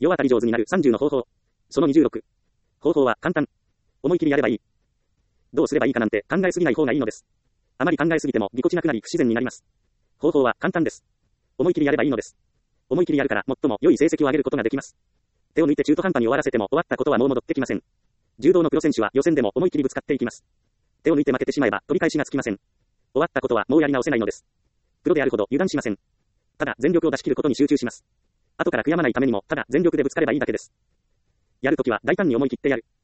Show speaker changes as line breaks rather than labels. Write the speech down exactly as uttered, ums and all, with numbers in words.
世渡り上手になるさんじゅうの方法。そのにじゅうろく。方法は簡単。思い切りやればいい。どうすればいいかなんて考えすぎない方がいいのです。あまり考えすぎてもぎこちなくなり不自然になります。方法は簡単です。思い切りやればいいのです。思い切りやるから最も良い成績を上げることができます。手を抜いて中途半端に終わらせても終わったことはもう戻ってきません。柔道のプロ選手は予選でも思い切りぶつかっていきます。手を抜いて負けてしまえば取り返しがつきません。終わったことはもうやり直せないのです。プロであるほど油断しません。ただ全力を出し切ることに集中します。後から悔やまないためにもただ全力でぶつかればいいだけです。やるときは大胆に思い切ってやる。